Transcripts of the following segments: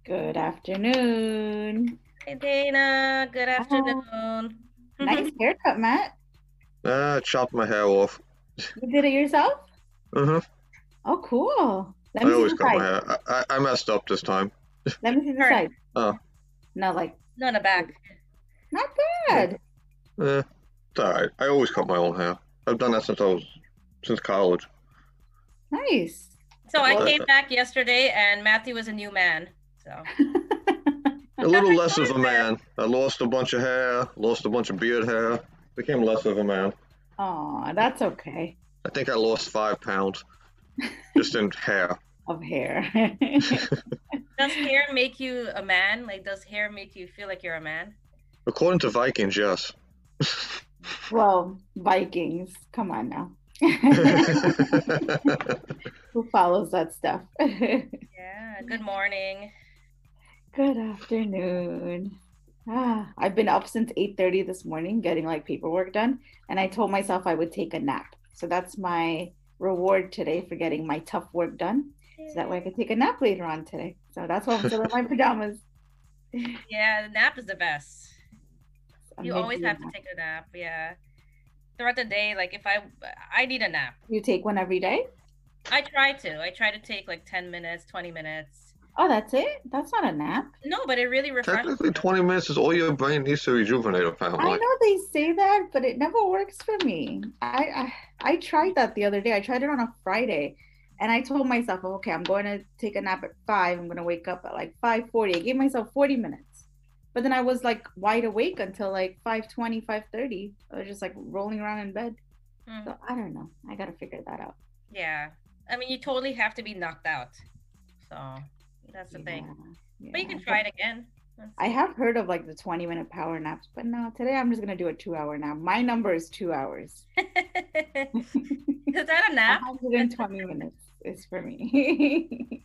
Good afternoon. Hey Dana, good Ah, afternoon. nice haircut, Matt. Chopped my hair off. You did it yourself? hmm Oh, cool. Let I me see always the cut my side. hair. I messed up this time. Let me see the Turn. side. Oh, No, like, No, in the back. not yeah. bad. It's all right. I always cut my own hair. I've done that since college. Nice. So I Well, came back yesterday and Matthew was a new man. So A little less of a man. I lost a bunch of hair, lost a bunch of beard hair, became less of a man. oh, that's okay. I think I lost 5 pounds just in hair. Of hair. does hair make you a man? Like, does hair make you feel like you're a man? According to Vikings, yes. Well, Vikings. Come on now. Who follows that stuff? Yeah. Good morning. Good afternoon. I've been up since 8:30 this morning getting like paperwork done, and I told myself I would take a nap. So that's my reward today for getting my tough work done. So that way I could take a nap later on today. So that's why I'm still in my pajamas. Yeah, the nap is the best. A You always midday have to nap. take a nap. Yeah. Throughout the day, like if I need a nap. You take one every day? I try to. I try to take like 10 minutes, 20 minutes. Oh, that's it? That's not a nap. No, but it really refreshes Technically, you. 20 minutes is all your brain needs to rejuvenate, I apparently. know they say that, but it never works for me. I tried that the other day. I tried it on a Friday, and I told myself, okay, I'm going to take a nap at 5. I'm going to wake up at like 5:40. I gave myself 40 minutes. But then I was like wide awake until like 5:20, 5:30. I was just like rolling around in bed. Hmm. So I don't know. I got to figure that out. Yeah. I mean, you totally have to be knocked out. So that's the thing. Yeah, But you yeah. can try it again. Let's I see. have heard of like the 20-minute power naps, but no, today I'm just gonna do a 2 hour nap. My number is 2 hours. Is that a nap? 120 minutes is for me.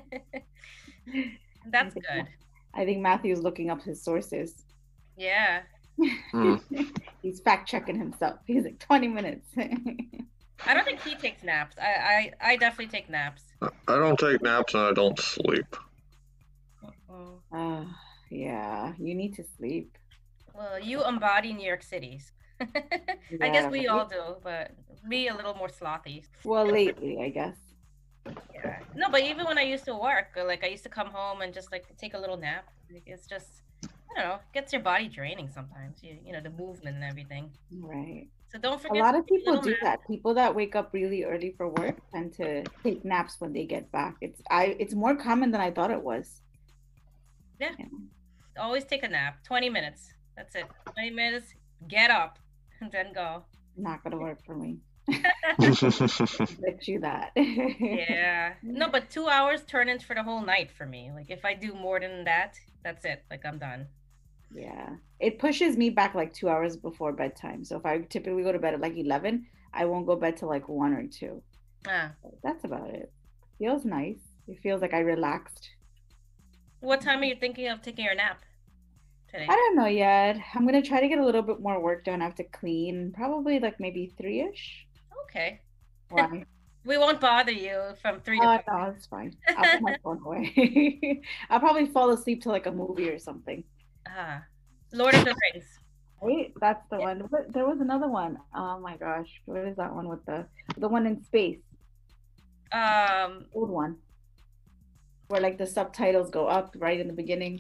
I That's think good. I think Matthew's looking up his sources. Yeah. Hmm. He's fact checking himself. He's like 20 minutes. I don't think he takes naps. I definitely take naps. I don't take naps and I don't sleep. Mm. uh, yeah, you need to sleep. Well, you embody New York City's. I guess Yeah, we right? all do, but me a little more slothy. Well, lately, I guess. Yeah. No, but even when I used to work, like I used to come home and just like take a little nap. Like, it's just, I don't know, gets your body draining sometimes. You know, the movement and everything. Right. So don't A forget to lot of take a people little do nap. that. People that wake up really early for work tend to take naps when they get back. It's more common than I thought it was. Yeah. Yeah, Always take a nap. 20 minutes. That's it. 20 minutes. Get up and then go. not gonna work for me. I Bet you that. Yeah. No, but 2 hours turn into for the whole night for me. Like if I do more than that, that's it. Like I'm done. Yeah. It pushes me back like 2 hours before bedtime. So if I typically go to bed at like 11, I won't go bed till like 1 or 2. Ah. That's about it. Feels nice. It feels like I relaxed. What time are you thinking of taking your nap I today? don't know yet. I'm gonna try to get a little bit more work done. I have to clean, probably like maybe 3-ish. Okay. Why? We won't bother you from 3 to Oh, no, it's fine. I'll put my phone away. I'll probably fall asleep to like a movie or something. Ah. Lord of the Rings. Right? That's the one. But there was another one. Oh my gosh. What is that one with the one in space? Um, Old one. Where like the subtitles go up right in the beginning.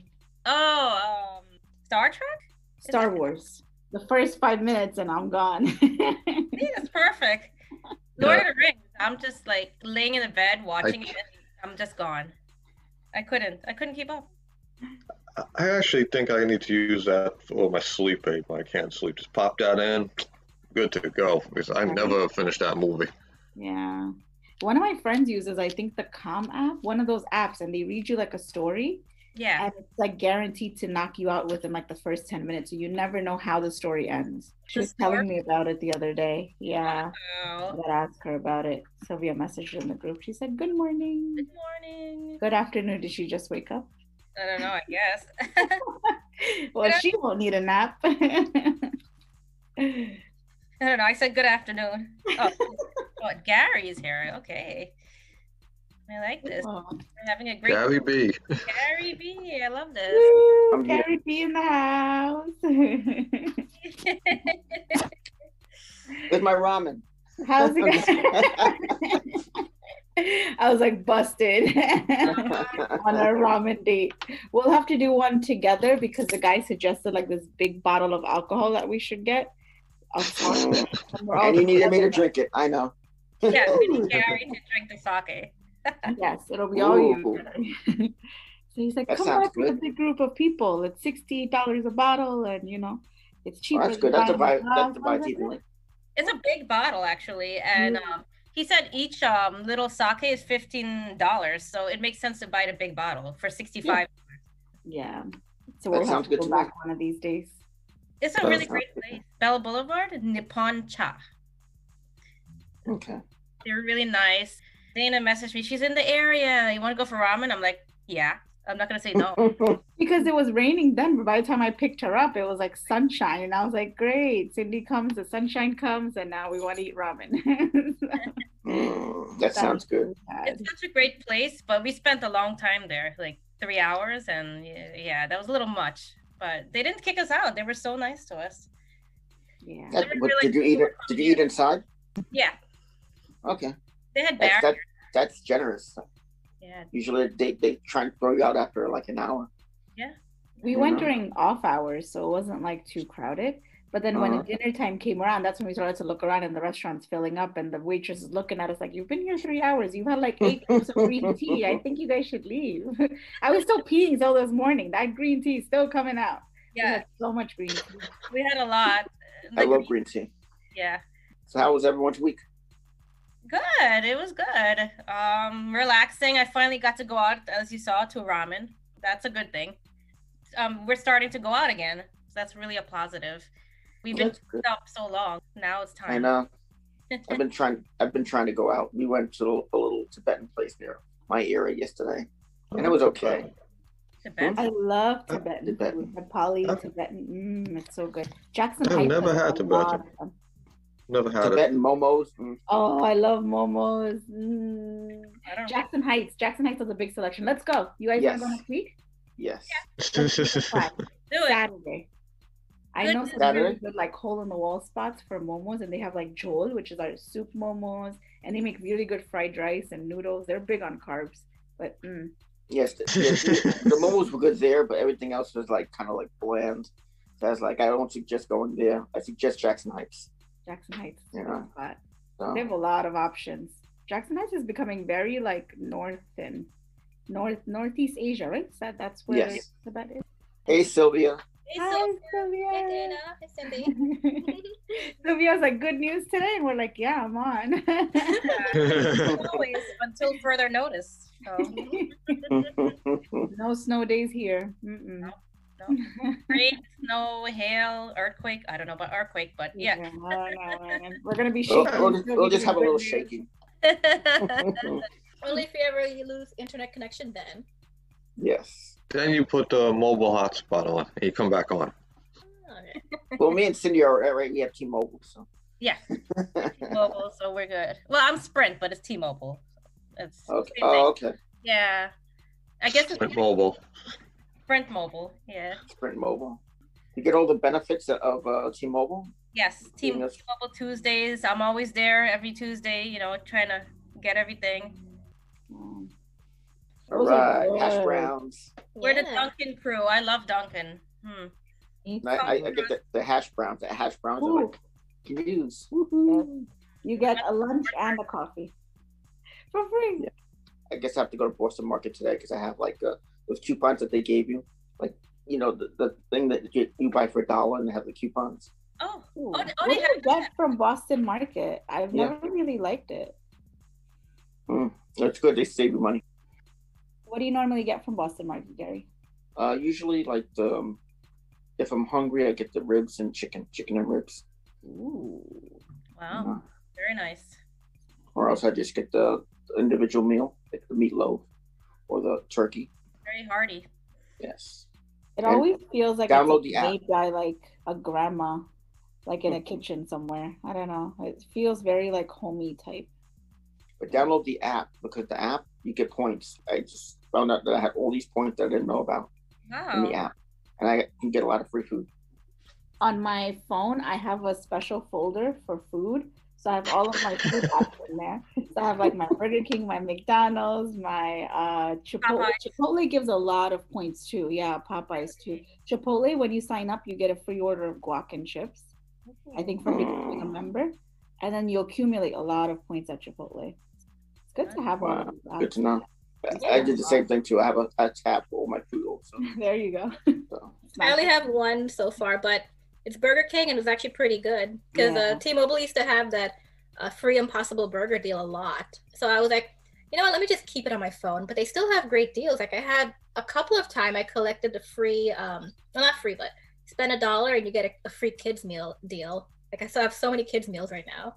Star Trek? Is Star it? Wars. The first 5 minutes and I'm gone. See, that's perfect. Lord of the Rings. I'm just like laying in the bed watching it and I'm just gone. I couldn't keep up. I actually think I need to use that for my sleep aid when I can't sleep. Just pop that in, good to go. Because I Right? never finished that movie. Yeah. One of my friends uses, I think, the Calm app, one of those apps, and they read you like a story, Yeah. and it's like guaranteed to knock you out within like the first 10 minutes. So you never know how the story ends. She The was story. telling me about it the other day. Yeah. I Oh, gotta ask her about it. Sylvia messaged in the group. She said, "Good morning. good morning. Good afternoon." Did she just wake up? I don't know, I guess. Well, Good she won't need a nap. I don't know. I said good afternoon. Oh, oh, Gary's here. Okay. I like this. Oh. We're having a great Gary B. Gary B. I love this. Woo, I'm here. Gary B in the house. Where's my ramen? How's it going? I was like busted on our ramen date. We'll have to do one together because the guy suggested like this big bottle of alcohol that we should get. And you needed me to drink it. I know. Yeah, we need Gary to drink the sake. Yes, it'll be all you. So he's like, That come sounds on with a good. big group of people. It's $68 a bottle, and it's cheaper. Oh, that's good. than That buying divides a glass. evenly. It's a big bottle actually, and he said each little sake is $15, so it makes sense to buy the big bottle for $65. Yeah. So That we'll have sounds to good go to back me. one of these days. It's a That really sounds great good. place. Bella Boulevard, Nippon Cha. Okay. They're really nice. Dana messaged me. She's in the area. You want to go for ramen? I'm like, yeah. I'm not gonna say no. Because it was raining then, but by the time I picked her up, it was like sunshine. And I was like, great. Cindy comes, the sunshine comes, and now we want to eat ramen. That sounds good. It's such a great place, but we spent a long time there, like 3 hours, and yeah, that was a little much. But they didn't kick us out. They were so nice to us. Yeah. Did you eat it? Did you eat inside? Yeah, Okay. they had barriers. That's generous. Yeah, Usually they try and throw you out after like an hour. We went during off hours, so it wasn't like too crowded. But then when Uh-huh. dinner time came around, that's when we started to look around and the restaurant's filling up and the waitress is looking at us like, you've been here 3 hours. You've had like 8 cups of green tea. I think you guys should leave. I was still peeing till this morning. That green tea is still coming out. We yeah, had so much green tea. we had a lot. I love green tea. Yeah, So how was everyone's week? good. It was good. Relaxing. I finally got to go out, as you saw, to ramen. That's a good thing. We're starting to go out again. So that's really a positive. We've been That's good. cooped up so long. Now it's time. I know. I've been trying to go out. We went to a little Tibetan place near my area yesterday, and it was okay. Tibet. I love Tibetan Tibetan. food. Nepali, I've- Tibetan. It's so good. Jackson I've Heights never has had a Tibetan. lot of them. Never had it. Tibetan momos. Oh, I love momos. I don't Jackson Heights. Jackson Heights has a big selection. Let's go. You guys want Yes. to go next week? Yes. Fine. do it. Saturday. I know some Saturday? really good like hole in the wall spots for momos, and they have like jol, which is our soup momos, and they make really good fried rice and noodles. They're big on carbs, but Yes. The momos were good there, but everything else was like kind of like bland. So I was like, I don't suggest going there. I suggest Jackson Heights. Jackson Heights is a Yeah. good spot. So, They have a lot of options. Jackson Heights is becoming very like northeast Asia, right? That's where Yes. Tibet is. hey Sylvia. Hey, Hi, Sylvia. Sylvia. Hey, Dana. Hey, Cindy. Sylvia's like, good news today, and we're like, yeah, I'm on. Always until further notice. So. No snow days here. Mm-mm. No. Rain, snow, hail, earthquake. I don't know about earthquake, but yeah. I don't know, man. We're gonna be We'll, shaking. we'll just have a little shaking. Only if you lose internet connection then. Yes. Then you put the mobile hotspot on and you come back on. Okay. Well, me and Cindy are right. We have T-Mobile, so. Yeah, T-Mobile, so we're good. Well, I'm Sprint, but it's T-Mobile. It's Okay. same thing. Oh, okay. Yeah, I guess it's Sprint mobile. Sprint Mobile. Yeah. Sprint Mobile. You get all the benefits of T-Mobile. Yes, T-Mobile Tuesdays. I'm always there every Tuesday. Trying to get everything. Mm. All Those are right, hash good. browns. We're the Yeah. Dunkin' crew. I love Dunkin'. I get the hash browns. The hash browns are like use. Woohoo. You get a lunch and a coffee for free. Yeah. I guess I have to go to Boston Market today because I have like those coupons that they gave you, like the thing that you buy for $1 and they have the coupons. Oh, Ooh. oh, What they do you have get from Boston Market? I've Yeah. never really liked it. It's good. They save you money. What do you normally get from Boston Market, Gary? Usually like if I'm hungry, I get the ribs and chicken and ribs. Ooh. Wow, very nice. Or else I just get the individual meal, like the meatloaf or the turkey. Very hearty. Yes. It And always feels like download it's the app. made by like a grandma, like in a kitchen somewhere. I don't know. It feels very like homey type. but download the app because the app you get points. I just found out that I had all these points that I didn't know about in the Wow. app, and I can get a lot of free food. On my phone, I have a special folder for food. So I have all of my food apps in there. So I have like my Burger King, my McDonald's, my Chipotle. Popeyes. Chipotle gives a lot of points too. Yeah, Popeyes too. Chipotle, when you sign up, you get a free order of guac and chips. I think for becoming a member. And then you accumulate a lot of points at Chipotle. It's good to have all Wow, of these good to apps. know. I did the same thing too. I have a tab for all my food also. There you go. So. I only have one so far, but it's Burger King and it's actually pretty good because Yeah. T-Mobile used to have that free Impossible Burger deal a lot. So I was like, you know what, let me just keep it on my phone. But they still have great deals. Like I had a couple of times I collected the free, well, not free, but spend $1 and you get a free kids meal deal. Like I still have so many kids meals right now.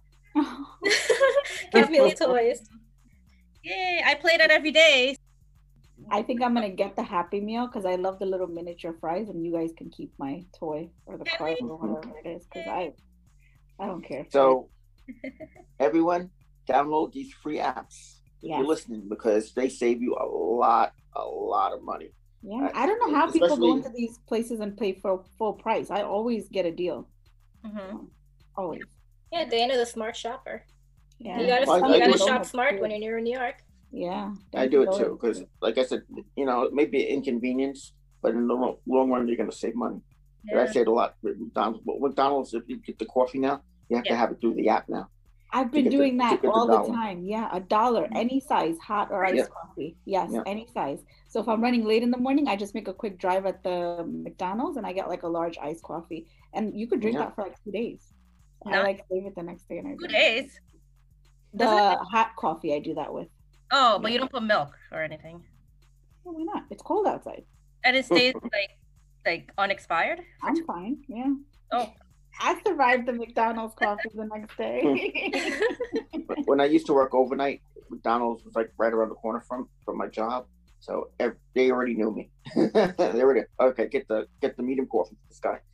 Kids meal toys. Yay! I play that every day. I think I'm gonna get the Happy Meal because I love the little miniature fries, and you guys can keep my toy or the card or whatever it is because I don't care. So, everyone, download these free apps if Yes. you're listening because they save you a lot of money. Yeah, I don't know how people go Especially- into these places and pay for full price. I always get a deal. Mm-hmm. Always. Yeah, Dana the smart shopper. Yeah. You gotta, Well, I you gotta do- shop smart when you're in New York. Yeah. I do it too because, like I said, it may be an inconvenience, but in the long run, you're going to save money. But I Yeah. saved a lot with McDonald's. But McDonald's, if you get the coffee now, you have to Yeah. have it through the app now. I've been get the- doing to that get the all the dollar. time. Yeah, $1, any size, hot or iced Yeah. coffee. Yes, Yeah. any size. So if I'm running late in the morning, I just make a quick drive at the McDonald's and I get like a large iced coffee. And you could drink Yeah. that for like 2 days. I Nice. like save it the next day and I 2 drink it. days. The hot coffee I do that with. Oh, but Yeah. you don't put milk or anything, Oh, why not? It's cold outside. and it stays like unexpired. I'm fine. Yeah. Oh, I survived the McDonald's coffee the next day. But when I used to work overnight, McDonald's was like right around the corner from my job, so they already knew me. They already get the medium coffee for this guy.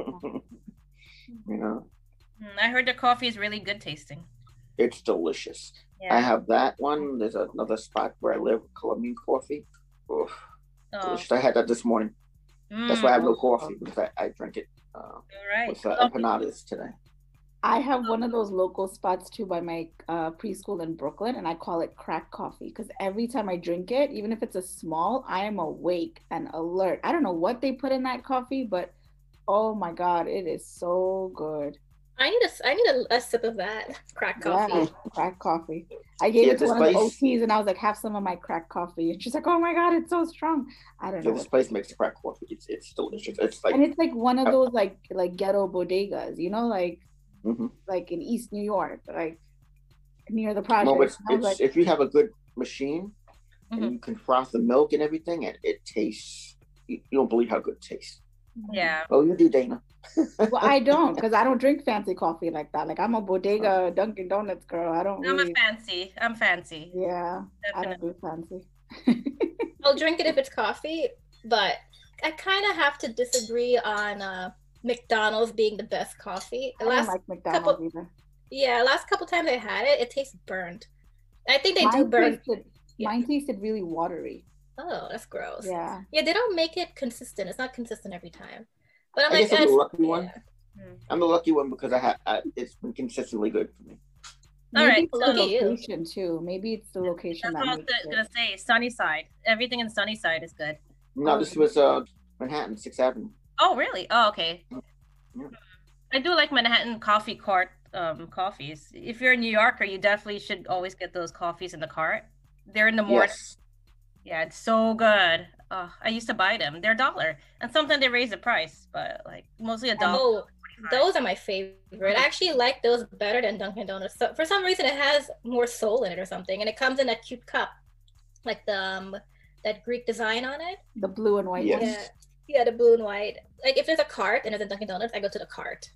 You know, I heard the coffee is really good tasting. it's delicious. Yeah. I have that one. There's another spot where I live, Colombian coffee. Oof, Oh, delicious. I had that this morning. That's why I have no Mm. coffee because I drink it All right. with empanadas today. I have one of those local spots too by my preschool in Brooklyn, and I call it crack coffee because every time I drink it, even if it's a small, I am awake and alert. I don't know what they put in that coffee, but oh my God, it is so good. I need a sip of that crack coffee. Yeah, crack coffee. I gave Yeah, it to this one of the place- OTs and I was like, have some of my crack coffee. And she's like, oh my God, it's so strong. I don't So know. this place makes crack coffee. It's delicious. It's like And it's like one of those like ghetto bodegas, mhm. like in East New York, like near the No, project. but it's if you have a good machine Mhm. and you can froth the milk and everything, and it tastes. You don't believe how good it tastes. Yeah. Oh, you do, Dana. Well, I don't because I don't drink fancy coffee like that. Like I'm a bodega Dunkin' Donuts girl. I don't I'm really. I'm fancy. Yeah, I Definitely. don't do fancy. I'll drink it if it's coffee, but I kind of have to disagree on McDonald's being the best coffee. I The don't last like McDonald's either. last couple times I had it, it tastes burnt. I think they do Mine burn. tasted, Yeah. mine tasted really watery. Oh, that's gross. Yeah. Yeah, they don't make it consistent. It's not consistent every time. But I'm I like, guess I'm the that's- lucky one. yeah. I'm the lucky one because it's been consistently good for me. All Maybe right, it's the lucky you. location too. Maybe it's the location That's that what I was makes it. gonna say. Sunnyside. Everything in Sunnyside is good. No, Oh. this was Manhattan, 6th Avenue. Oh, really? Oh, okay. Yeah. I do like Manhattan coffee cart coffees. If you're a New Yorker, you definitely should always get those coffees in the cart. They're in the morning. Yes. Yeah, it's so good. I used to buy them. They're $1, and sometimes they raise the price, but like mostly $1. Oh, those are my favorite. I actually like those better than Dunkin' Donuts. So for some reason, it has more soul in it or something, and it comes in a cute cup, like the that Greek design on it. The blue and white Yes. one. Yeah, the blue and white. Like if there's a cart and there's a Dunkin' Donuts, I go to the cart.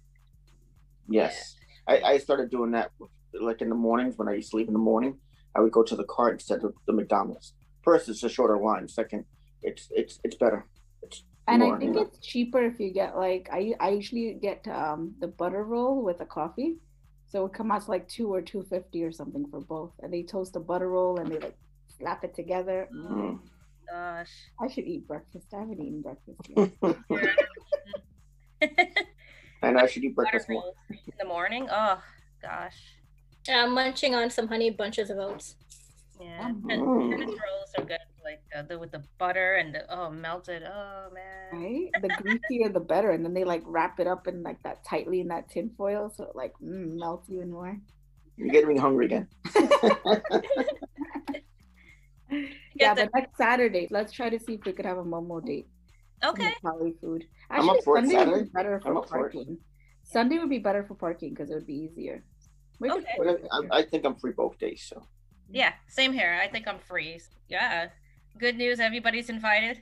Yes. I started doing that like in the mornings when I used to leave in the morning. I would go to the cart instead of the McDonald's. First, it's a shorter line. Second, it's better. It's And more, I think you know. it's cheaper if you get like I usually get the butter roll with a coffee. So it would come out to like $2 or $2.50 or something for both. And they toast a butter roll and they like slap it together. Mm. Gosh. I should eat breakfast. I haven't eaten breakfast yet. And I should eat Butter breakfast more. rolls in the morning. Oh gosh. Munching on some honey bunches of oats. Yeah. Mm. Tennis rolls are good. Like with the butter and the melted. Oh man. Right? The greasier the better. And then they like wrap it up in like that tightly in that tin foil. So it like melts even more. You're getting me hungry again. Yeah, but next Saturday, let's try to see if we could have a Momo date. Okay. Poly food. I'm up for it Sunday would Saturday. be better I'm for up for it. parking. Sunday would be better for parking because it would be easier. We could Okay. do it But easier. I think I'm free both days. So Yeah. Same here. I think I'm free. Yeah. Good news. Everybody's invited.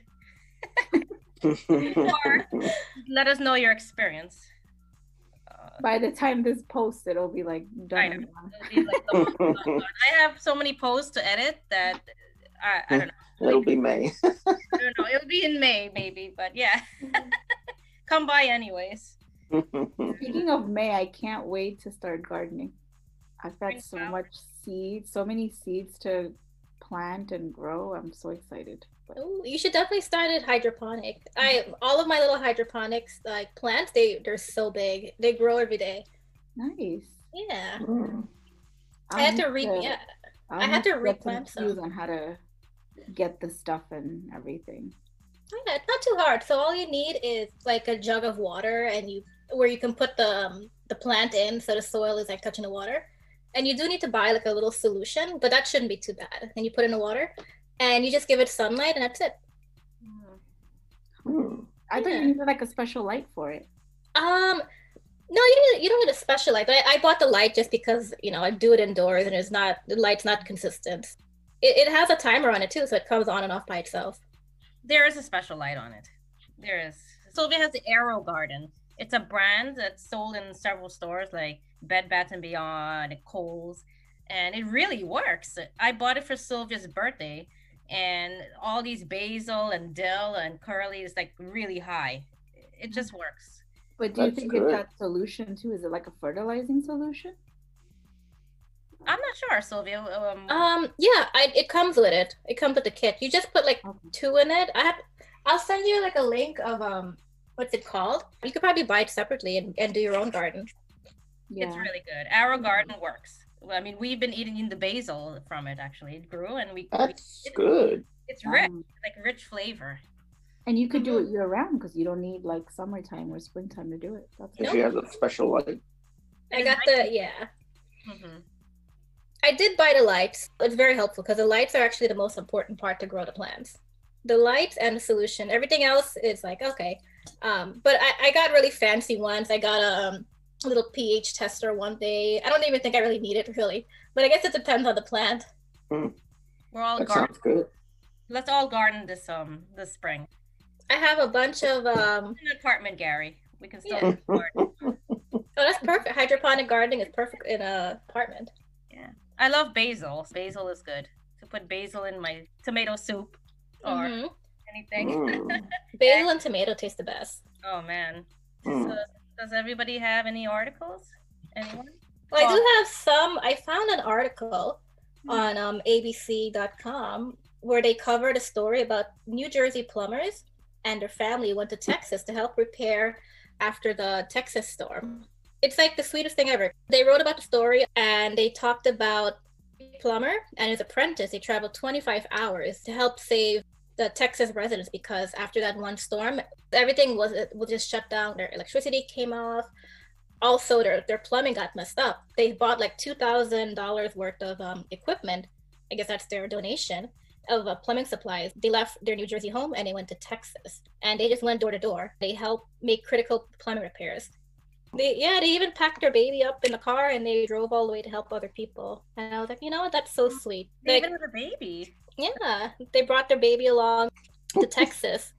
Let us know your experience. By the time this posts, it'll be like done. I and know. gone. It'll be like the month long gone. I have so many posts to edit that I don't know. It'll be May. I don't know. It'll be in May maybe, but yeah. Come by anyways. Speaking of May, I can't wait to start gardening. I've got so Wow. much seeds, so many seeds to plant and grow. I'm so excited. But Ooh, you should definitely start at hydroponic. All of my little hydroponics like plants, they're so big. They grow every day. nice. Yeah. Mm. I had to need yeah. I'll I had need to get replant cues some. on how to get the stuff and everything. Yeah, it's not too hard. So all you need is like a jug of water, and where you can put the plant in, so the soil is like touching the water. And you do need to buy like a little solution, but that shouldn't be too bad. And you put in the water, and you just give it sunlight, and that's it. Mm. I thought Yeah. you needed like a special light for it. No, you don't need a special light. I bought the light just because I do it indoors, and the light's not consistent. It has a timer on it too, so it comes on and off by itself. There is a special light on it. There is. Sylvia has the Arrow Garden. It's a brand that's sold in several stores like Bed Bath and Beyond and Kohl's, and it really works. I bought it for Sylvia's birthday, and all these basil and dill and curly is like really high. It just works. But do you That's think good. it's that solution too? Is it like a fertilizing solution? I'm not sure, Sylvia. Yeah, it comes with it. It comes with the kit. You just put like Okay. 2 in it. I'll send you like a link of what's it called? You could probably buy it separately and do your own garden. Yeah. It's really good. Arrow Garden works. Well, I mean, we've been eating the basil from it actually. It grew, and That's good. it's rich, Um, like rich flavor. and you could do it year round because you don't need like summertime or springtime to do it. That's If good. she has a special light. I got yeah. Mm-hmm. I did buy the lights. It's very helpful because the lights are actually the most important part to grow the plants. The lights and the solution. Everything else is like, okay. But I got really fancy ones. I got a little pH tester one day. I don't even think I really need it really. But I guess it depends on the plant. We're all That garden. sounds good. Let's all garden this spring. I have a bunch of An apartment, Gary. We can still Yeah. garden. oh, that's perfect. Hydroponic gardening is perfect in a apartment. I love basil. Basil is good. To put basil in my tomato soup or Mhm. anything. Mm. Basil and tomato taste the best. Oh man. Mm. So, does everybody have any articles? Anyone? Well, I do have some. I found an article on abc.com where they covered a story about New Jersey plumbers and their family went to Texas to help repair after the Texas storm. It's like the sweetest thing ever. They wrote about the story and they talked about a plumber and his apprentice. They traveled 25 hours to help save the Texas residents because after that one storm, everything was just shut down. Their electricity came off. Also, their plumbing got messed up. They bought like $2,000 worth of equipment. I guess that's their donation of plumbing supplies. They left their New Jersey home and they went to Texas. And they just went door to door. They helped make critical plumbing repairs. They even packed their baby up in the car and they drove all the way to help other people. And I was like, you know what? That's so sweet. They Like, even have a baby. yeah, they brought their baby along to Texas.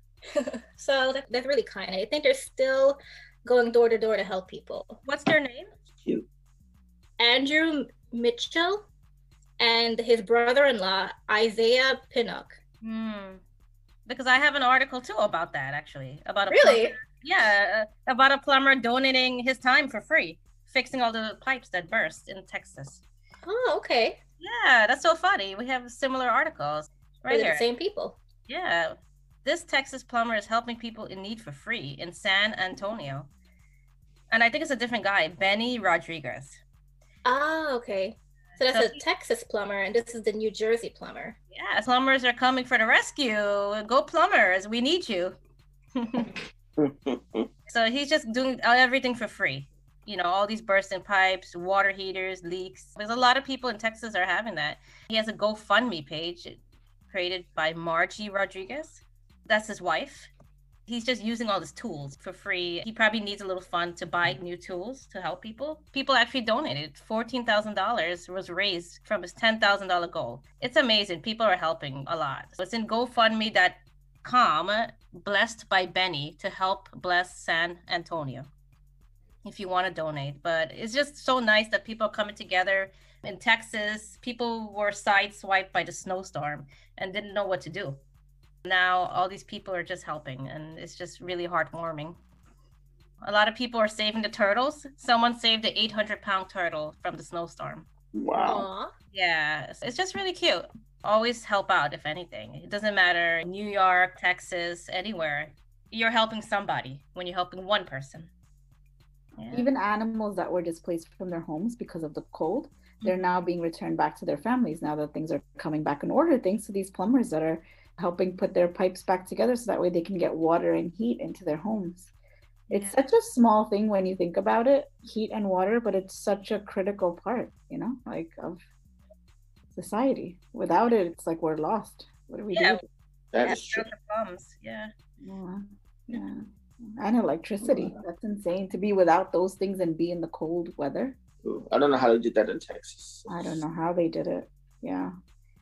So that's really kind. I think they're still going door to door to help people. What's their name? Cute. Andrew Mitchell and his brother-in-law, Isaiah Pinnock. Because I have an article too about that actually. About a Really? plumber. Yeah, about a plumber donating his time for free. fixing all the pipes that burst in Texas. Oh, okay. Yeah, that's so funny. We have similar articles right They're here. the same people. Yeah. This Texas plumber is helping people in need for free in San Antonio. And I think it's a different guy, Benny Rodriguez. Ah, okay. So that's So a Texas plumber, and this is the New Jersey plumber. Yeah, plumbers are coming for the rescue. Go plumbers, we need you. So he's just doing everything for free. You know, all these bursting pipes, water heaters, leaks. There's a lot of people in Texas are having that. He has a GoFundMe page created by Margie Rodriguez. That's his wife. He's just using all his tools for free. He probably needs a little fund to buy new tools to help people. People actually donated. $14,000 was raised from his $10,000 goal. It's amazing. People are helping a lot. So it's in GoFundMe.com, blessed by Benny, to help bless San Antonio, if you want to donate. But it's just so nice that people are coming together. In Texas, people were sideswiped by the snowstorm and didn't know what to do. Now all these people are just helping, and it's just really heartwarming. A lot of people are saving the turtles. Someone saved an 800-pound turtle from the snowstorm. Wow. Aw. Yeah, it's just really cute. Always help out, if anything. It doesn't matter, New York, Texas, anywhere. You're helping somebody when you're helping one person. Yeah. Even animals that were displaced from their homes because of the cold, they're now being returned back to their families now that things are coming back in order, thanks to these plumbers that are helping put their pipes back together so that way they can get water and heat into their homes. It's such a small thing when you think about it, heat and water, but it's such a critical part, you know, like of society. Without it, it's like we're lost. What do we do? That is true. Yeah. Yeah. And electricity. That's insane to be without those things and be in the cold weather. Ooh, I don't know how they did that in Texas. I don't know how they did it. Yeah.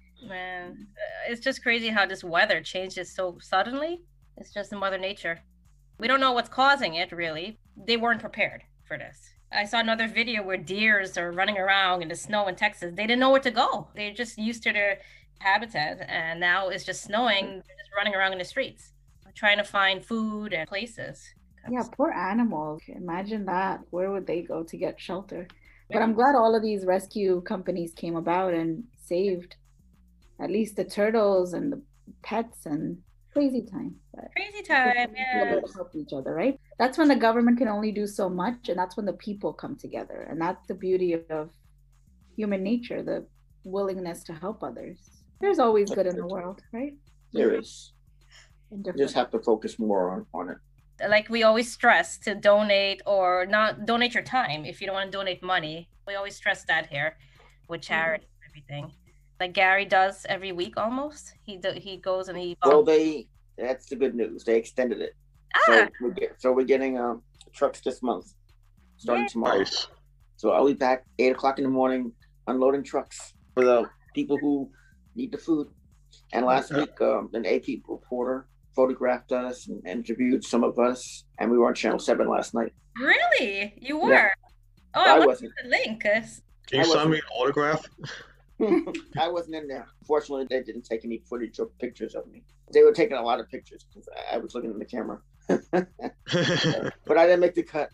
Man, it's just crazy how this weather changes so suddenly. It's just in Mother Nature. We don't know what's causing it, really. They weren't prepared for this. I saw another video where deers are running around in the snow in Texas. They didn't know where to go. They're just used to their habitat, and now it's just snowing. They're just running around in the streets, trying to find food and places. Yeah, poor animals. Imagine that. Where would they go to get shelter? But I'm glad all of these rescue companies came about and saved at least the turtles and the pets, and crazy time. But crazy time, yeah. Help each other, right? That's when the government can only do so much, and that's when the people come together. And that's the beauty of human nature, the willingness to help others. There's always good in the world, right? There is. You just have to focus more on it. Like we always stress to donate or not donate your time if you don't want to donate money. We always stress that here with charity and everything. Like Gary does every week almost. He goes and he. Well, that's the good news. They extended it. So we're getting trucks this month, starting tomorrow. Nice. So I'll be back 8:00 in the morning unloading trucks for the people who need the food. And last week, an AP reporter photographed us and interviewed some of us, and we were on Channel 7 last night. Really? You were? Yeah. Oh, I wasn't. The link. Can you send me an autograph? I wasn't in there. Fortunately, they didn't take any footage or pictures of me. They were taking a lot of pictures because I was looking in the camera. But I didn't make the cut.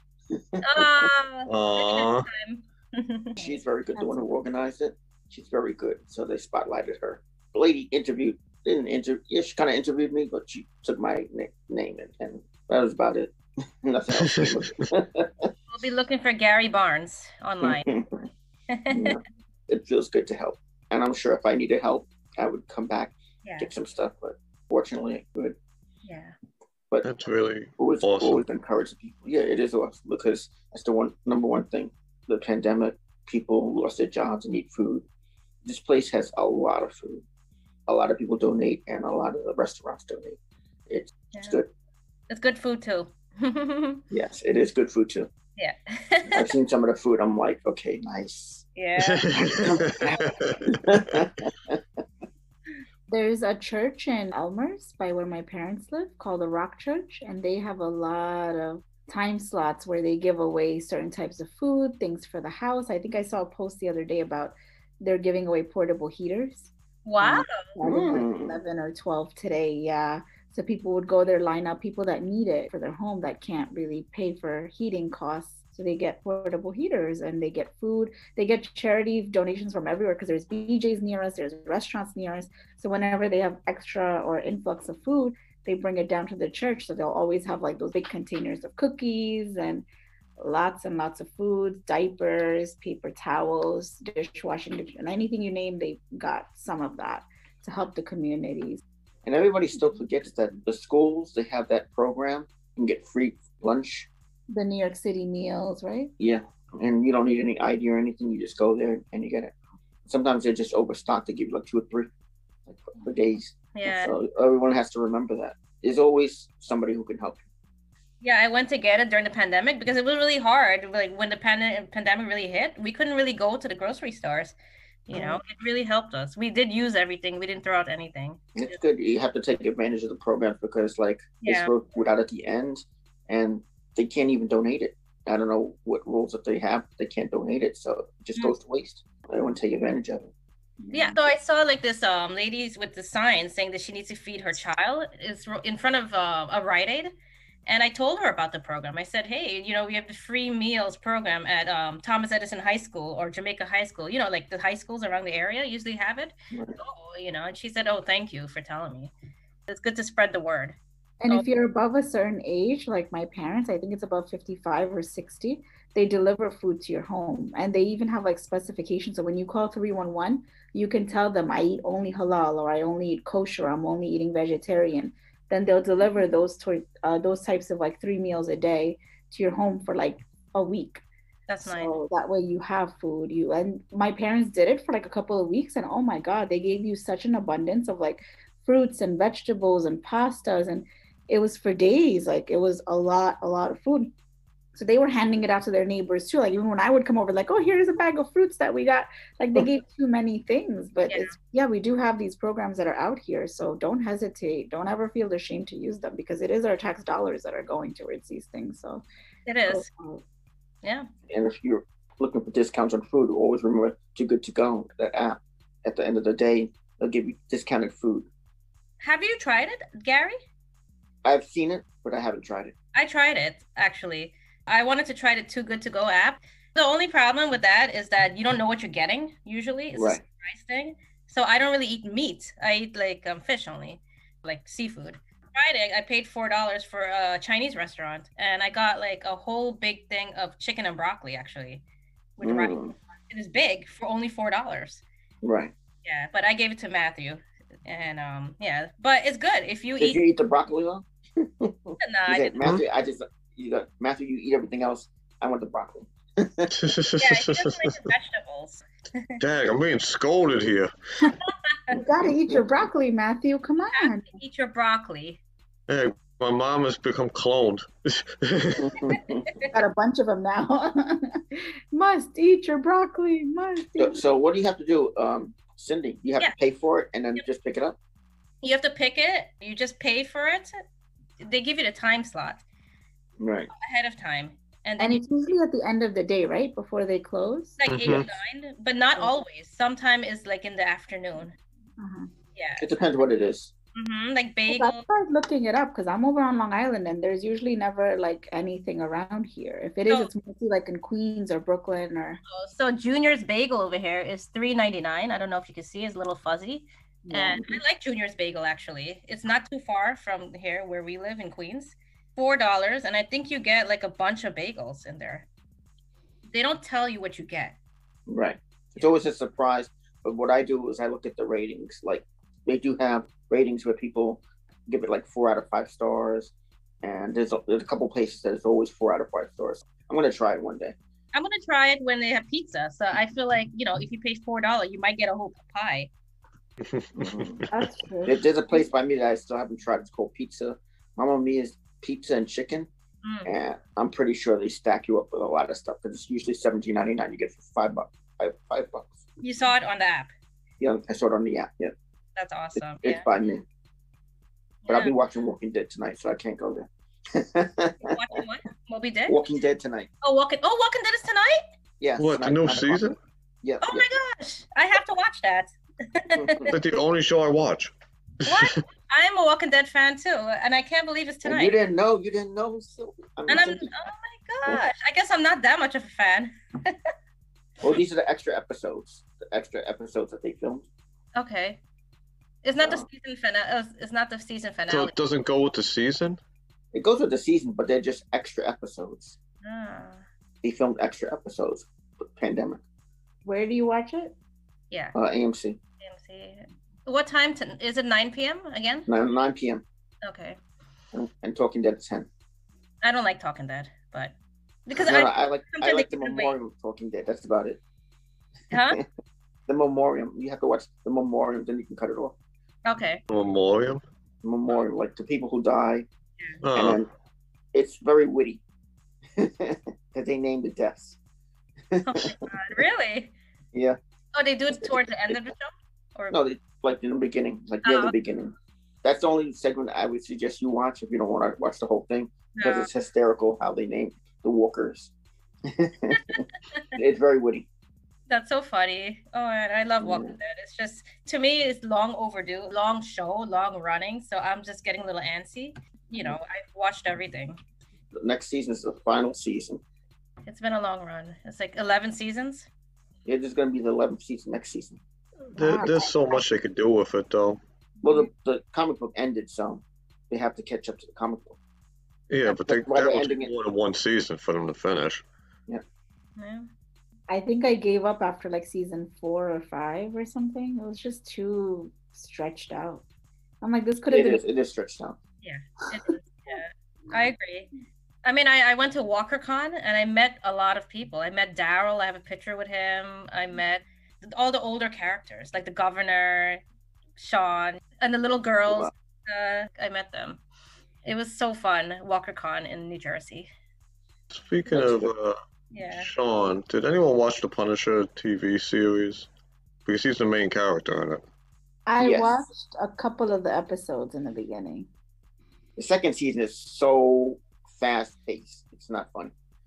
Aww. She's very good, the one who organized it. She's very good. So they spotlighted her. The lady she kind of interviewed me, but she took my name and that was about it. Nothing else. We'll be looking for Gary Barnes online. Yeah. It feels good to help. And I'm sure if I needed help, I would come back, get some stuff. But fortunately, good. Yeah. But that's really always awesome. Encourage people. Yeah, it is awesome because that's the number one thing. The pandemic, people lost their jobs and need food. This place has a lot of food. A lot of people donate, and a lot of the restaurants donate. It's good. It's good food too. Yes, it is good food too. Yeah. I've seen some of the food. I'm like, okay, nice. Yeah. There's a church in Elmhurst by where my parents live called the Rock Church, and they have a lot of time slots where they give away certain types of food, things for the house. I think I saw a post the other day about they're giving away portable heaters. Wow. 11 or 12 today, yeah. So people would go there, line up, people that need it for their home that can't really pay for heating costs. So they get portable heaters and they get food. They get charity donations from everywhere because there's BJ's near us, there's restaurants near us. So whenever they have extra or influx of food, they bring it down to the church. So they'll always have like those big containers of cookies and lots of foods, diapers, paper towels, dishwashing, and anything you name, they got some of that to help the communities. And everybody still forgets that the schools, they have that program. You can get free lunch. The New York City meals, right? Yeah. And you don't need any ID or anything. You just go there and you get it. Sometimes they're just overstocked. They give you like 2 or 3 like, for days. Yeah. So everyone has to remember that. There's always somebody who can help you. Yeah, I went to get it during the pandemic because it was really hard. Like when the pandemic really hit, we couldn't really go to the grocery stores. You know, it really helped us. We did use everything. We didn't throw out anything. It's good. You have to take advantage of the programs because like they throw food out at the end and they can't even donate it. I don't know what rules that they have. They can't donate it. So it just goes to waste. Everyone take advantage of it. Yeah, so I saw like this ladies with the sign saying that she needs to feed her child. It's in front of a Rite Aid. And I told her about the program. I said, hey, you know, we have the free meals program at Thomas Edison High School or Jamaica High School. You know, like the high schools around the area usually have it. Right. Oh, you know, and she said, oh, thank you for telling me. It's good to spread the word. And if you're above a certain age, like my parents, I think it's above 55 or 60, they deliver food to your home. And they even have like specifications. So when you call 311, you can tell them I eat only halal or I only eat kosher, I'm only eating vegetarian. Then they'll deliver those types of like 3 meals a day to your home for like a week. That's nice. So that way you have food. And my parents did it for like a couple of weeks, and oh my God, they gave you such an abundance of like fruits and vegetables and pastas, and it was for days. Like it was a lot of food. So they were handing it out to their neighbors too. Like even when I would come over, like, oh, here's a bag of fruits that we got. Like they gave too many things. But we do have these programs that are out here. So don't hesitate. Don't ever feel ashamed to use them because it is our tax dollars that are going towards these things. So it is. Yeah. And if you're looking for discounts on food, always remember Too Good To Go, that app. At the end of the day, they'll give you discounted food. Have you tried it, Gary? I've seen it, but I haven't tried it. I tried it, actually. I wanted to try the Too Good To Go app. The only problem with that is that you don't know what you're getting, usually. It's a surprise thing. So I don't really eat meat. I eat like fish only, like seafood. Friday, I paid $4 for a Chinese restaurant, and I got like a whole big thing of chicken and broccoli, actually, with rice. It is big for only $4. Right. Yeah, but I gave it to Matthew, and but it's good if you Did you eat the broccoli though? No, I didn't. Matthew, Matthew, you eat everything else. I want the broccoli. Yeah, he doesn't like the vegetables. Dang, I'm being scolded here. You gotta eat your broccoli, Matthew. Come on. Eat your broccoli. Hey, my mom has become cloned. Got a bunch of them now. Must eat your broccoli. Must eat. So what do you have to do, Cindy? You have to pay for it and then just pick it up? You have to pick it. You just pay for it. They give you the time slot. Right. Ahead of time. And it's usually at the end of the day, right? Before they close? Like 8 or 9, but not always. Sometimes it's like in the afternoon. Yeah. It depends what it is. Like bagel. I started looking it up because I'm over on Long Island and there's usually never like anything around here. If it is, it's mostly like in Queens or Brooklyn or. So Junior's Bagel over here is $3.99. I don't know if you can see, it's a little fuzzy. Yeah. And I like Junior's Bagel actually. It's not too far from here where we live in Queens. $4, and I think you get like a bunch of bagels in there. They don't tell you what you get. Right. It's always a surprise. But what I do is I look at the ratings. Like they do have ratings where people give it like 4 out of 5 stars, and there's a couple places that it's always 4 out of 5 stars. I'm gonna try it one day. I'm gonna try it when they have pizza. So I feel like if you pay $4, you might get a whole pie. That's true. There's a place by me that I still haven't tried. It's called Pizza. Mamma Mia's Pizza and Chicken, and I'm pretty sure they stack you up with a lot of stuff because it's usually $17.99. You get it for $5. $5. You saw it on the app? Yeah, I saw it on the app. Yeah. That's awesome. It's by me. But I'll be watching Walking Dead tonight, so I can't go there. Watching what? Moby Dick? Walking Dead tonight. Walking Dead is tonight? Yeah. What, the new season? Yeah. Oh my gosh, I have to watch that. That's the only show I watch. What? I am a Walking Dead fan too, and I can't believe it's tonight. And you didn't know. So, oh my gosh. I guess I'm not that much of a fan. Well, these are the extra episodes. The extra episodes that they filmed. Okay. It's not the So- season finale. It's not the season So finale. it doesn't go with the season? It goes with the season, but they're just extra episodes. Ah, They filmed extra episodes for the pandemic. Where do you watch it? yeah. AMC, AMC. What time? Is it 9 p.m. again? 9 p.m. Okay. and Talking Dead at 10. I don't like Talking Dead, but because No, I I like sometimes the they can wait. memoriam of Talking Dead. That's about it. Huh? The memoriam. You have to watch the memoriam, then you can cut it off. Okay. Memoriam? The memoriam, like the people who die, and Oh, then it's very witty that they name the deaths. Oh my God, really? Yeah. Oh, they do it towards the end of the show? Or No, they, like in the beginning, like Oh, the okay. beginning. That's the only segment I would suggest you watch if you don't want to watch the whole thing, because no. it's hysterical how they name the walkers. It's very witty. That's so funny. Oh, and I love Walking Yeah. Dead. It's just, to me, it's long overdue, long show, long running. So I'm just getting a little antsy. You know, I've watched everything. The next season is the final season. It's been a long run. It's like 11 seasons. It is going to be the 11th season next season. there's so much they could do with it, though. Well, the comic book ended, so they have to catch up to the comic book. Yeah, but That's why that they're was ending it. more than one season for them to finish. Yeah. I think I gave up after like season 4 or 5 or something. It was just too stretched out. I'm like, this could have been. It is stretched out. It is, yeah. I agree. I mean, I went to WalkerCon and I met a lot of people. I met Daryl. I have a picture with him. I met all the older characters, like the governor, Sean, and the little girls. I met them. It was so fun, WalkerCon in New Jersey. Speaking That's of good. Yeah. Sean, did anyone watch the Punisher TV series? Because he's the main character in it. I Yes. watched a couple of the episodes in the beginning. The second season is so fast paced. It's not funny.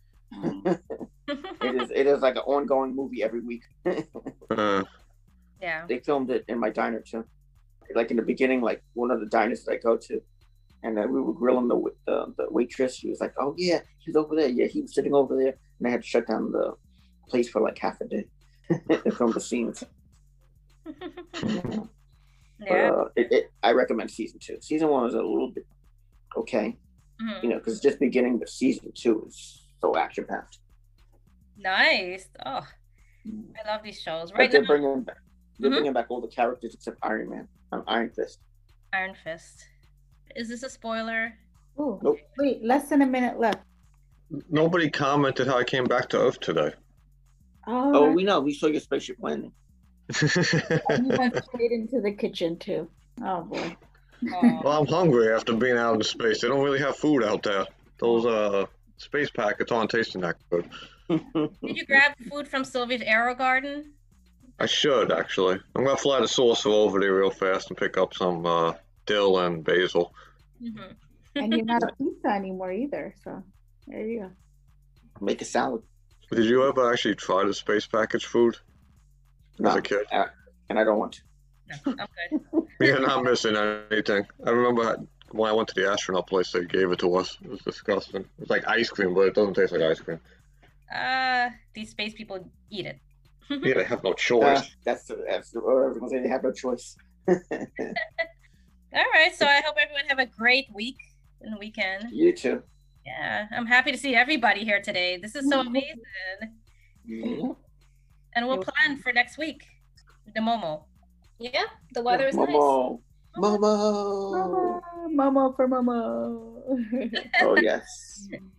It is like an ongoing movie every week. Uh, Yeah. They filmed it in my diner too. Like in the beginning, like one of the diners that I go to, and then we were grilling the waitress. She was like, "Oh yeah, he's over there. Yeah, he was sitting over there." And I had to shut down the place for like half a day to film the scenes. Yeah. I recommend season 2. Season 1 is a little bit okay, Mhm. you know, because it's just beginning. But season 2 is so action packed. Nice. Oh, I love these shows. But Right they're now, bringing back, Mhm. bringing back all the characters except Iron Man. Iron Fist. Iron Fist. Is this a spoiler? Ooh, Nope. wait, less than a minute left. nobody commented how I came back to Earth today. Oh, we know. We saw your spaceship landing. And you went straight into the kitchen too. Oh boy. Oh, Well, I'm hungry after being out in space. They don't really have food out there. Those space packets aren't tasting that good. did you grab food from Sylvia's Aero Garden? I should, actually. I'm gonna fly the saucer over there real fast and pick up some dill and basil. Mm-hmm. And you're not a pizza anymore either. So there you go. Make a salad. Did you ever actually try the space package food as No, a kid? and I don't want to. No, I'm good. You're not missing anything. I remember when I went to the astronaut place, they gave it to us. It was disgusting. It's like ice cream, but it doesn't taste like ice cream. These space people eat it. Yeah, they have no choice. That's what I was gonna say. They have no choice. All right, so I hope everyone have a great week and weekend. You too. Yeah, I'm happy to see everybody here today. This is so amazing. Yeah. And we'll plan for next week. The Momo. Yeah, the weather is nice. Momo. Momo. Mama, Momo for Momo. Oh yes.